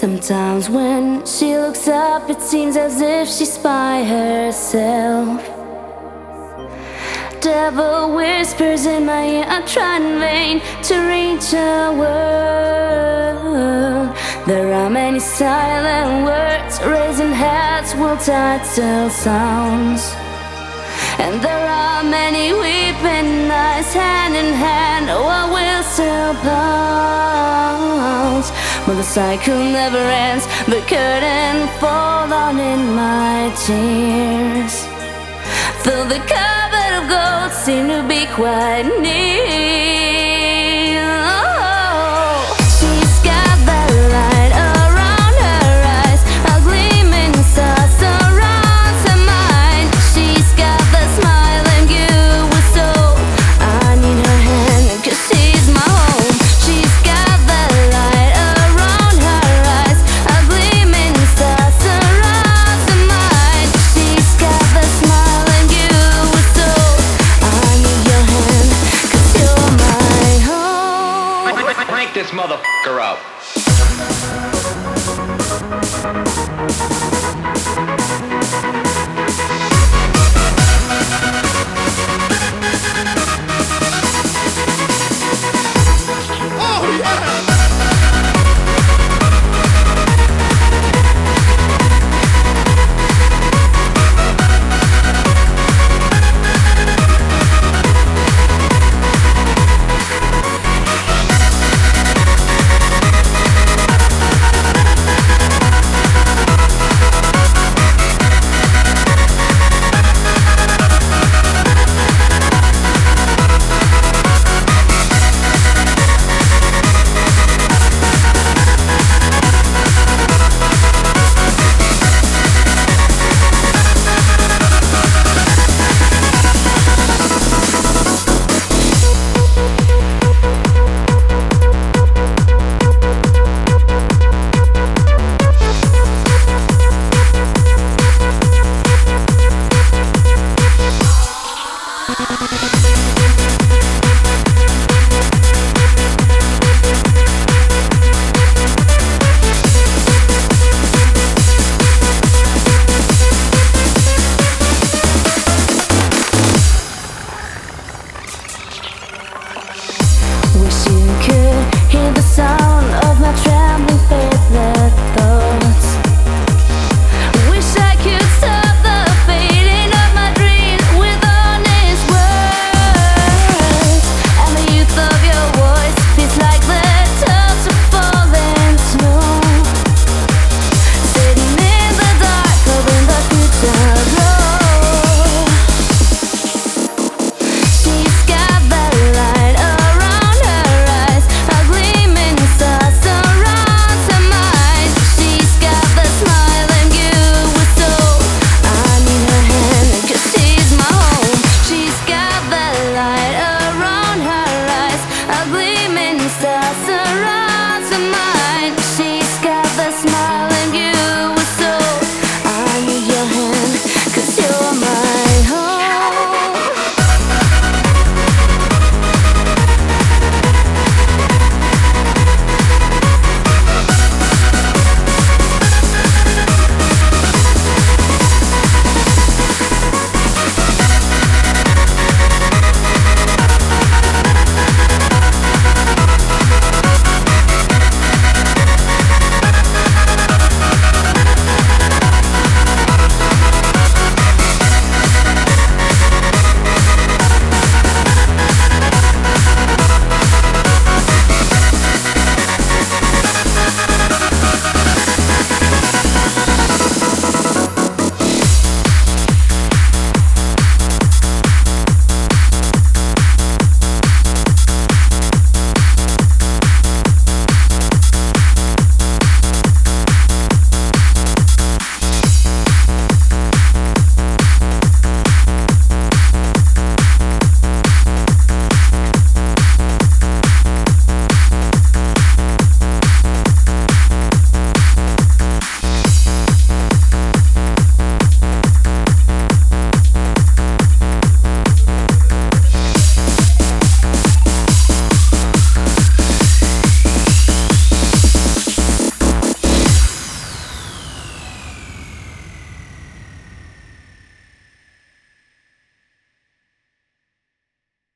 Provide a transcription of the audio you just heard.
Sometimes when she looks up, it seems as if she's by herself. Devil whispers in my ear, I try in vain to reach her world. There are many silent words, raising heads will title sounds. And there are many weeping eyes, hand in hand, what will still pounce. But the cycle never ends, the curtain fall on in my tears. Though the cupboard of gold seemed to be quite near. Oh, she's got that light around her eyes, a gleaming star surrounds her mind. She's got that smile and beautiful soul. I need her hand 'cause she's my home. She's got that light around her eyes, a gleaming star surrounds her mind. She's got that smile and beautiful soul. I need your hand 'cause you're my home. Crank this motherfucker up. Oh yeah!